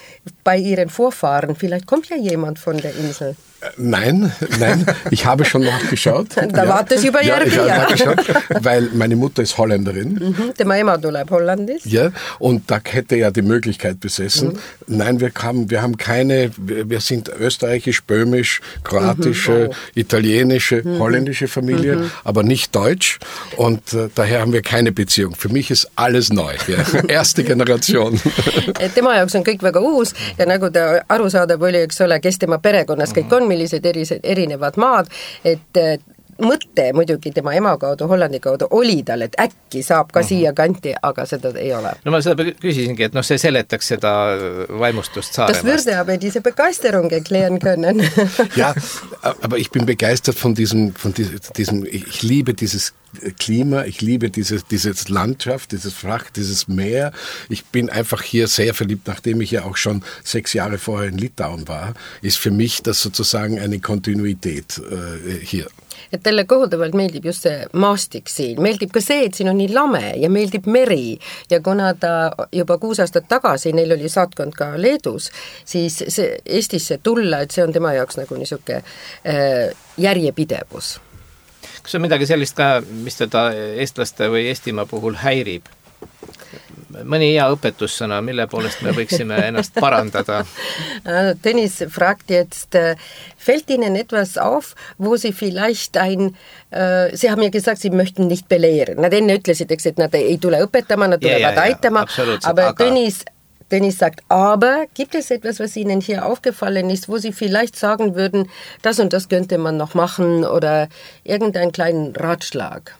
bei ihren Vorfahren. Vielleicht kommt ja jemand von der Insel. Nein, ich habe schon nachgeschaut. Da wartet es über Jahre. Ich habe nachgeschaut, weil meine Mutter ist Holländerin. Tema ema tuleb Hollandist. Ja, und da hätte ja die Möglichkeit besessen. Nein, wir haben keine, wir sind österreichisch, böhmisch, kroatische, italienische, holländische Familie, aber nicht deutsch. Und daher haben wir keine Beziehung. Für mich ist alles neu. Ja. Erste Generation. Tema jaoks on kõik väga uus ja nagu ta arusaadav oli, eks ole, kes tema perekonnas kõik on, millised erinevad maad, et mõte muidugi tema ema kaudu, Hollandi kaudu oli tal, et äkki saab ka siia kanti, aga seda ei ole. No ma seda küsisingi, et see seletaks seda vaimustust Saaremaast. Das würde aber diese Begeisterung erklären können. Ja, aber ich bin begeistert von diesem, ich liebe dieses Klima, ich liebe diese Landschaft, dieses Flach, dieses Meer. Ich bin einfach hier sehr verliebt, nachdem ich ja auch schon 6 Jahre vorher in Litauen war, ist für mich das sozusagen eine Kontinuität hier. Et talle kohutavalt meeldib just see maastik siin, meeldib ka see, et siin on nii lame ja meeldib meri ja kuna ta juba 6 aastat tagasi, neil oli saatkond ka Leedus, siis see Eestisse tulla, et see on tema jaoks nagu niisuke järjepidevus. Kas on midagi sellist ka, mis teda eestlaste või Eestimaa puhul häirib? Mõni hea õpetussõna, mille poolest me võiksime ennast parandada? Dennis fragt jetzt, fällt Ihnen etwas auf, wo Sie vielleicht Sie haben ja gesagt, Sie möchten nicht belehren. Nad enne ütlesid, eks, et nad ei tule õpetama, nad tulevad aitama, aber Dennis sagt, aber gibt es etwas, was Ihnen hier aufgefallen ist, wo Sie vielleicht sagen würden, das und das könnte man noch machen oder irgendeinen kleinen Ratschlag?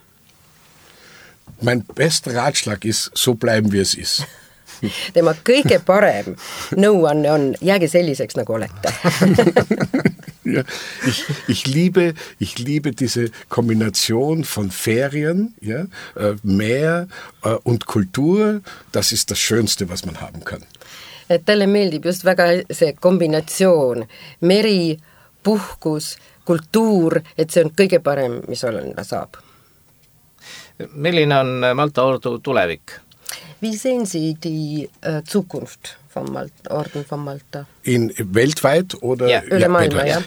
Mein bester Ratschlag ist, so bleiben wie es ist. Tema kõige parem nõuanne on, jääge selliseks nagu olete. Ja, ich liebe diese Kombination von Ferien, ja, Meer und Kultur. Das ist das Schönste, was man haben kann. Et talle meeldib just väga see kombinatsioon, meri, puhkus, kultuur, et see on kõige parem, mis olla saab. Milline on Malta ordu tulevik? Wie sehen Sie die Zukunft vom Orden von Malta? Weltweit oder? Ja, weltweit. Ja.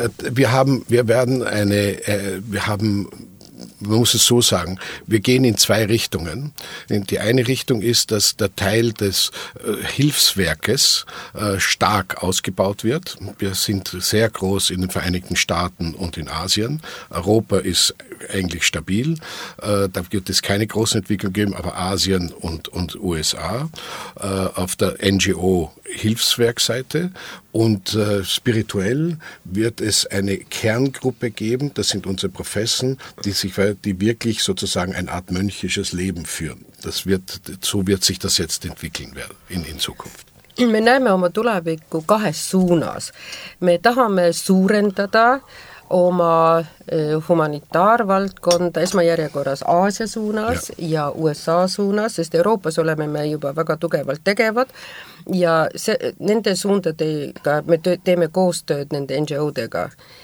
Man muss es so sagen, wir gehen in 2 Richtungen. Die eine Richtung ist, dass der Teil des Hilfswerkes stark ausgebaut wird. Wir sind sehr groß in den Vereinigten Staaten und in Asien. Europa ist eigentlich stabil. Da wird es keine großen Entwicklungen geben, aber Asien und USA auf der NGO-Hilfswerkseite. Und spirituell wird es eine Kerngruppe geben, das sind unsere Professoren, die wirklich sozusagen eine Art mönchisches Leben führen. So wird sich das jetzt entwickeln in Zukunft. Me näeme oma tulevikku 2 suunas. Me tahame suurendada oma humanitaarvaldkonda esmajärjekorras Aasia suunas ja USA suunas, sest Euroopas oleme me juba väga tugevalt tegevad ja nende suundadega me teeme koostööd nende NGO-dega.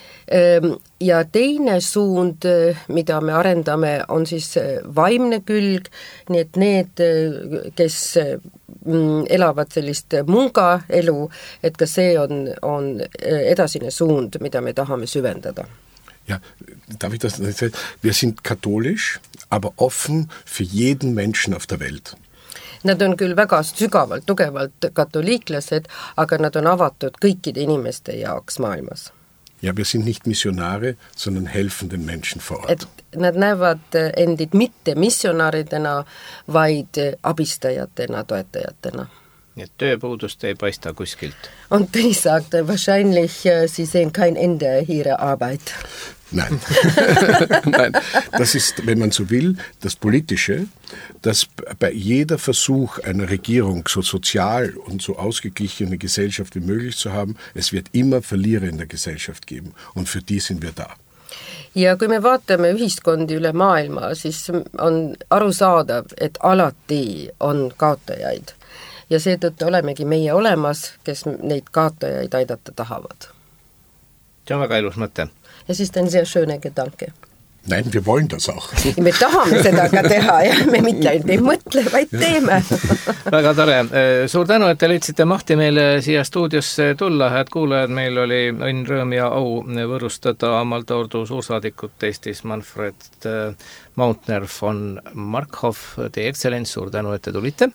Ja teine suund, mida me arendame, on siis vaimne külg, nii et need, kes elavad sellist munga elu, et ka see on edasine suund, mida me tahame süvendada. Ja, darf ich das nicht sagen? Wir sind katholisch, aber offen für jeden Menschen auf der Welt. Nad on küll väga sügavalt, tugevalt katoliiklased, aga nad on avatud kõikide inimeste jaoks maailmas. Ja, wir sind nicht Missionare, sondern helfen den Menschen vor Ort. Et nad näevad endid mitte missionaaridena, vaid abistajatena, toetajatena. Nii et tööpuudust ei paista kuskilt. Und Dennis sagt, wahrscheinlich, Sie sehen kein Ende Ihrer Arbeit. Nein. Nein, das ist, wenn man so will, das Politische, dass bei jeder Versuch einer Regierung so sozial und so ausgeglichene Gesellschaft wie möglich zu haben, es wird immer Verlierer in der Gesellschaft geben und für die sind wir da. Ja kui me vaatame ühiskondi üle maailma, siis on arusaadav, et alati on kaotajaid. Ja seetõttu olemegi meie olemas, kes neid kaotajaid aidata tahavad. See on väga ilus mõte. Ja siis on sehr schöne Gedanke. Nein, wir wollen das auch. Me tahame seda ka teha ja me mitte ainult ei mõtle, vaid teeme. Väga tore. Suur tänu, et te leidsite mahti meile siia stuudiosse tulla. Head kuulajad, meil oli õnn, rõõm ja au võõrustada Malta-Ordu suursaadikut Eestis Manfred Mauntner von Markhoff. Teie ekstsellents, suur tänu, et te tulite.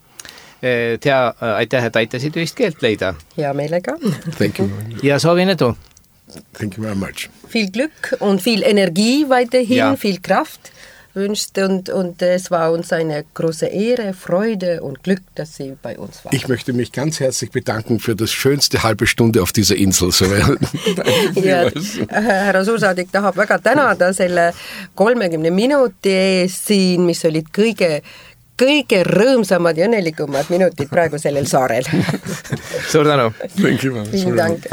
Aitäh, et aitasid ühist keelt leida. Hea meelega. Thank you. Ja soovin edu. Thank you very much. Viel Glück und viel Energie weiterhin, viel Kraft wünscht und es war uns eine große Ehre, Freude und Glück, dass Sie bei uns waren. Ich möchte mich ganz herzlich bedanken für das schönste halbe Stunde auf dieser Insel. Ja, härra suursaadik tahab väga tänada selle 30 minuti ees siin, mis olid kõige rõõmsamad ja õnnelikumad minutid praegu sellel saarel. Suur tänu. Thank you. Vielen Dank.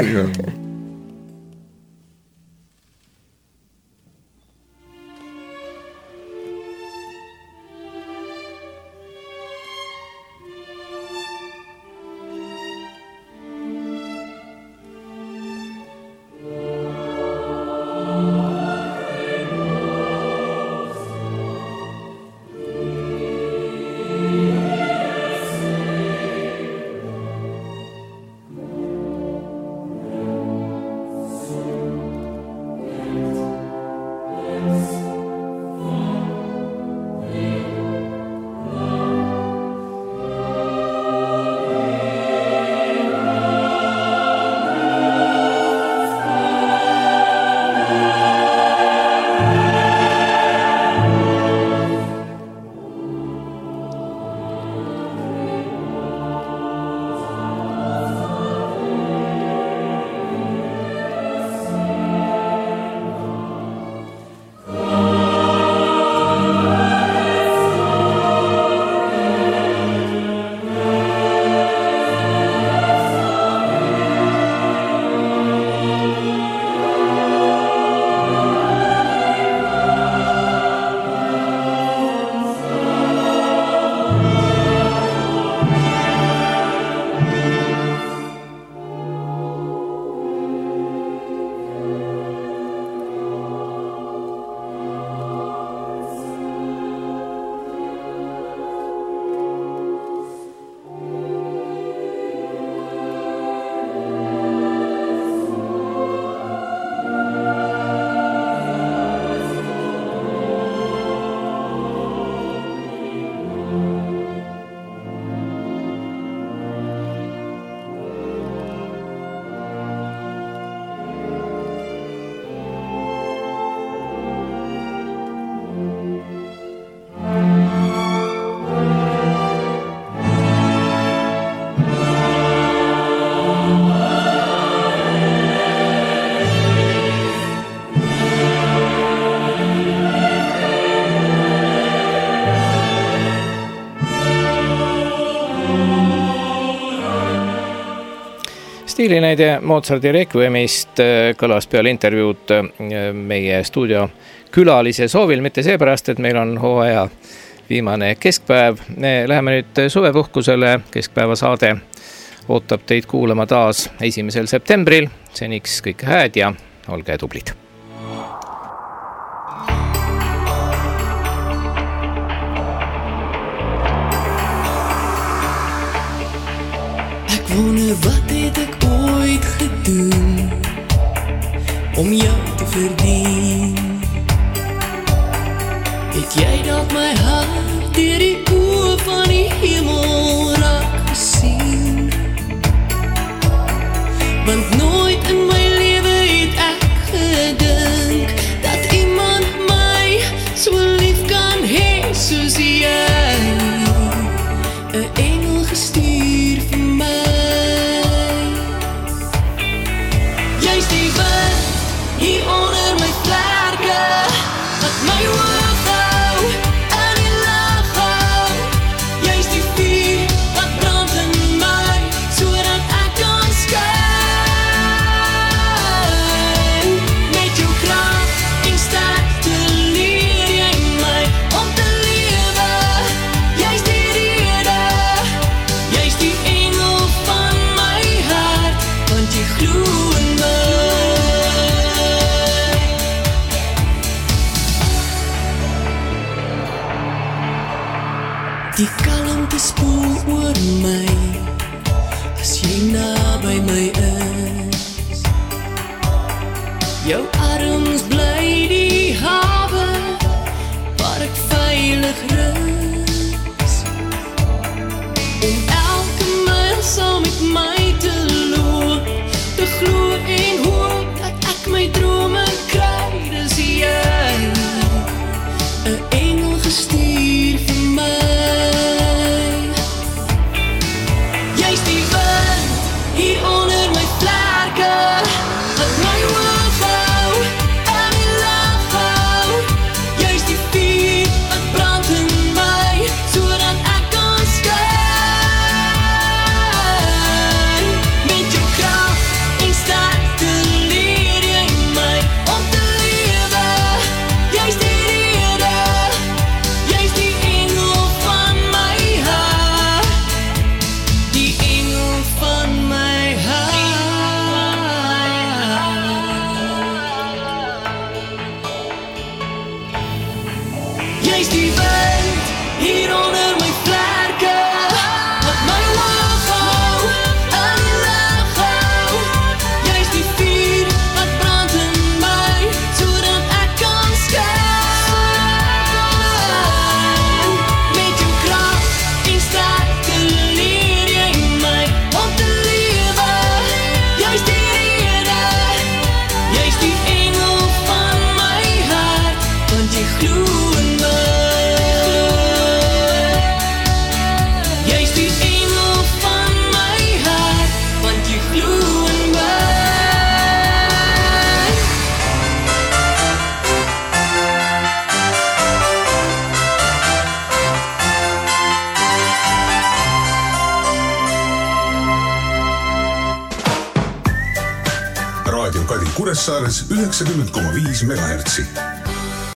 Stiilinäide Mozarti Requiemist kõlas peale intervjuud meie stuudio külalise soovil, mitte seepärast, et meil on hooaja viimane keskpäev. Me läheme nüüd suvepuhkusele, keskpäeva saade ootab teid kuulama taas 1. septembril. Seniks kõike hääd ja olge tublid. Wonder wat het ek ooit gedoen om jou te verdien. Het jy dat my hart deur die oë van die hemel raak gesien? Want nooit in my lewe het ek gedink dat iemand my so lief kan hê soos jy. 'n Engel gestuur vir my. Hier onder my vlerke, wat my hoog hou, en die lag hou. Jy is die vuur, wat brand in my, so dat ek kan skyn. met my te loop, te glo en hoop dat ek my drome kry. Dis jy, 'n engel gestuur vir my. Jy's die wind hier onder my vlerke, wat my hoog hou en die lig hou. Jy's die vuur wat brand in my, sodat ek kan skyn. Met jou krag en sterkte leer jy my om te lewe. Jy's die rede, jy's die engel van my hart, die engel van my hart. Jy's die wind hier onder my vlerke, wat my hoog hou en die lig hou. Jy's die vuur wat brand in my, sodat ek kan skyn. Met jou krag en sterkte leer jy my om te lewe. Jy's die rede, jy's die engel van my hart, want jy glo in my. Jy's die engel van my hart, want jy glo in my. Raadio Kadi Kuressaares 90,5 MHz.